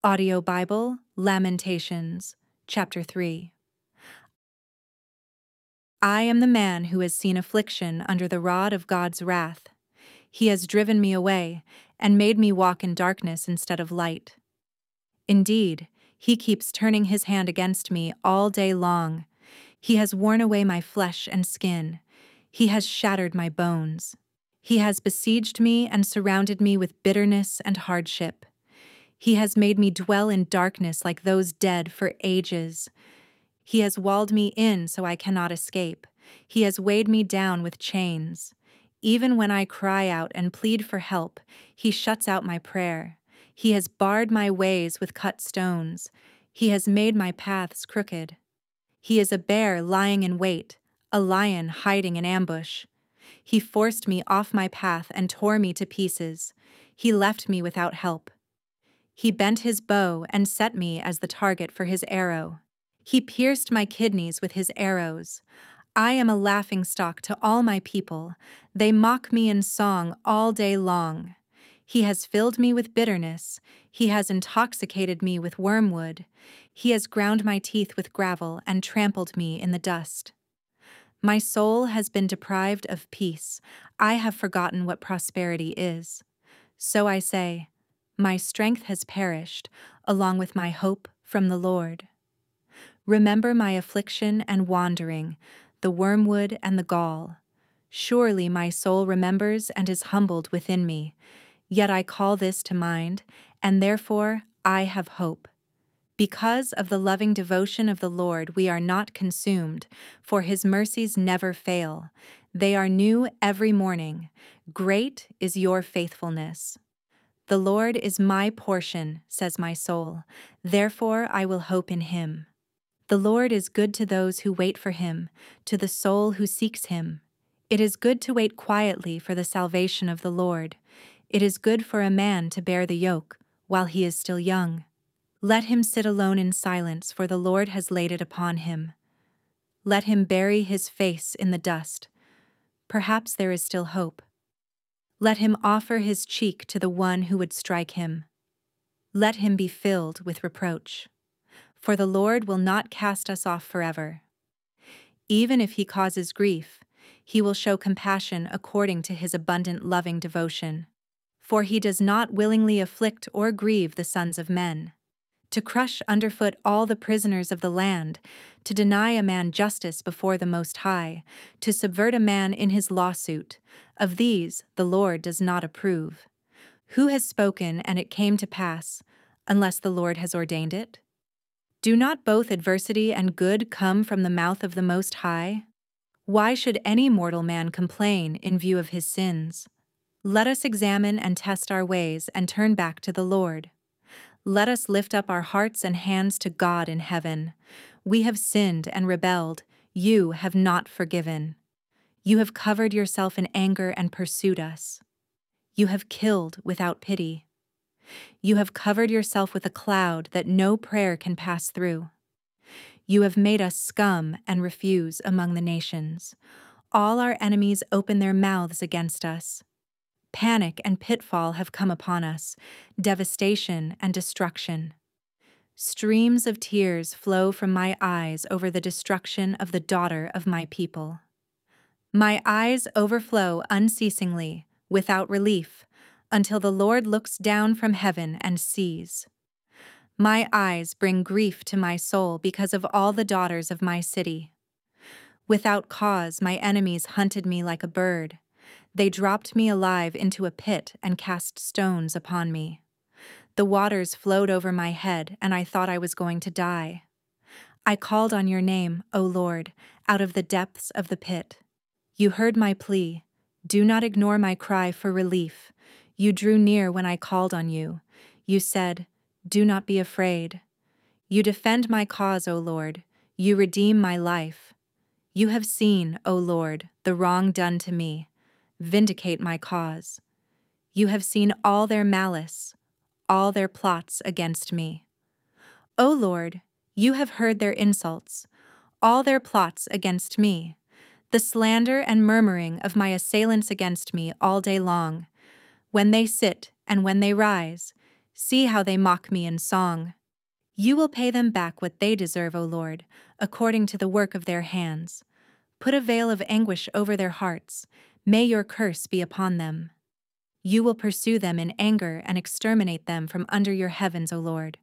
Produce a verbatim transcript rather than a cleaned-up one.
Audio Bible, Lamentations, chapter three. I am the man who has seen affliction under the rod of God's wrath. He has driven me away and made me walk in darkness instead of light. Indeed, he keeps turning his hand against me all day long. He has worn away my flesh and skin. He has shattered my bones. He has besieged me and surrounded me with bitterness and hardship. He has made me dwell in darkness like those dead for ages. He has walled me in so I cannot escape. He has weighed me down with chains. Even when I cry out and plead for help, he shuts out my prayer. He has barred my ways with cut stones. He has made my paths crooked. He is a bear lying in wait, a lion hiding in ambush. He forced me off my path and tore me to pieces. He left me without help. He bent his bow and set me as the target for his arrow. He pierced my kidneys with his arrows. I am a laughingstock to all my people. They mock me in song all day long. He has filled me with bitterness. He has intoxicated me with wormwood. He has ground my teeth with gravel and trampled me in the dust. My soul has been deprived of peace. I have forgotten what prosperity is. So I say, my strength has perished, along with my hope from the Lord. Remember my affliction and wandering, the wormwood and the gall. Surely my soul remembers and is humbled within me. Yet I call this to mind, and therefore I have hope. Because of the loving devotion of the Lord we are not consumed, for his mercies never fail. They are new every morning. Great is your faithfulness. The Lord is my portion, says my soul. Therefore I will hope in him. The Lord is good to those who wait for him, to the soul who seeks him. It is good to wait quietly for the salvation of the Lord. It is good for a man to bear the yoke while he is still young. Let him sit alone in silence, for the Lord has laid it upon him. Let him bury his face in the dust. Perhaps there is still hope. Let him offer his cheek to the one who would strike him. Let him be filled with reproach. For the Lord will not cast us off forever. Even if he causes grief, he will show compassion according to his abundant loving devotion. For he does not willingly afflict or grieve the sons of men. To crush underfoot all the prisoners of the land, to deny a man justice before the Most High, to subvert a man in his lawsuit, of these the Lord does not approve. Who has spoken and it came to pass, unless the Lord has ordained it? Do not both adversity and good come from the mouth of the Most High? Why should any mortal man complain in view of his sins? Let us examine and test our ways and turn back to the Lord. Let us lift up our hearts and hands to God in heaven. We have sinned and rebelled. You have not forgiven. You have covered yourself in anger and pursued us. You have killed without pity. You have covered yourself with a cloud that no prayer can pass through. You have made us scum and refuse among the nations. All our enemies open their mouths against us. Panic and pitfall have come upon us, devastation and destruction. Streams of tears flow from my eyes over the destruction of the daughter of my people. My eyes overflow unceasingly, without relief, until the Lord looks down from heaven and sees. My eyes bring grief to my soul because of all the daughters of my city. Without cause, my enemies hunted me like a bird. They dropped me alive into a pit and cast stones upon me. The waters flowed over my head, and I thought I was going to die. I called on your name, O Lord, out of the depths of the pit. You heard my plea. Do not ignore my cry for relief. You drew near when I called on you. You said, do not be afraid. You defend my cause, O Lord. You redeem my life. You have seen, O Lord, the wrong done to me. Vindicate my cause. You have seen all their malice, all their plots against me. O Lord, you have heard their insults, all their plots against me, the slander and murmuring of my assailants against me all day long. When they sit and when they rise, See how they mock me in song. You will pay them back what they deserve, O Lord, according to the work of their hands. Put a veil of anguish over their hearts. May your curse be upon them. You will pursue them in anger and exterminate them from under your heavens, O Lord.